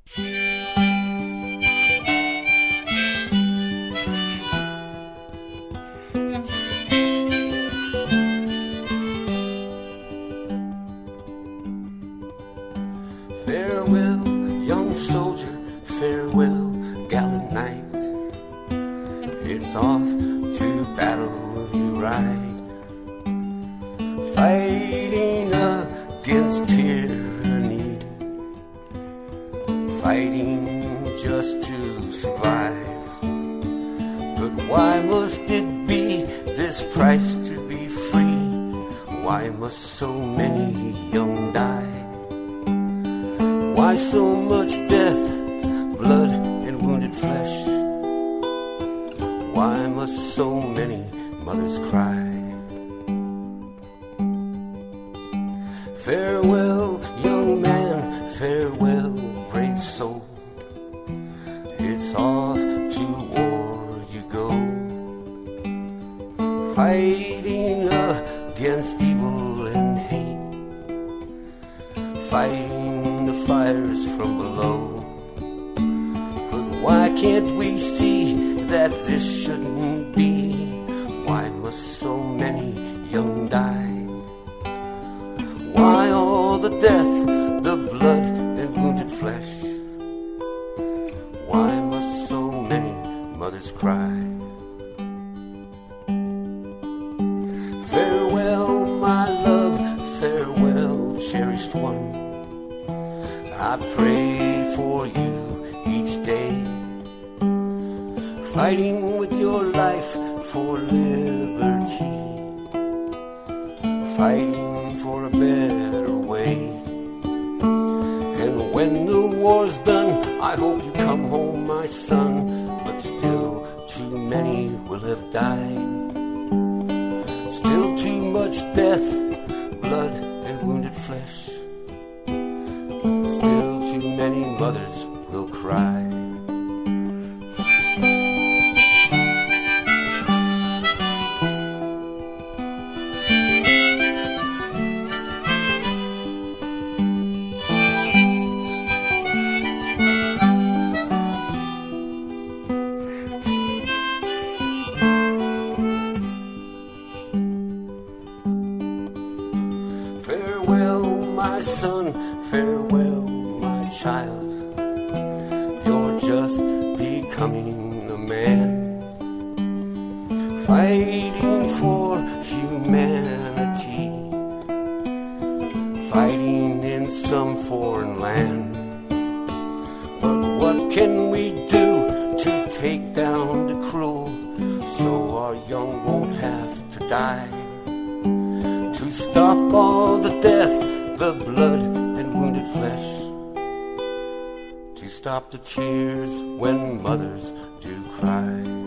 Farewell, young soldier, farewell, gallant knight. It's off to battle you ride, fighting against tyranny, fighting just to survive. But why must it be this price to be free? Why must so many young die? Why so much death, blood and wounded flesh? Why must so many mothers cry? Farewell, young man, farewell, brave soul. It's off to war you go, fighting against evil and hate, fighting the fires from below. But why can't we see that this shouldn't be? Why must so many young die? Why all the death, the blood and wounded flesh? Why must so many mothers cry? Farewell, my love, farewell, cherished one. I pray for you each day, fighting with your life for liberty, fighting for a better way. And when the war's done, I hope you come home, my son. But still too many will have died, still too much death, blood and wounded flesh. Still too many mothers will cry. Farewell, my son, farewell, my child. You're just becoming a man, fighting for humanity, fighting in some foreign land. But what can we do to take down the cruel, so our young won't have to die? To stop all the death, the blood and wounded flesh, to stop the tears when mothers do cry.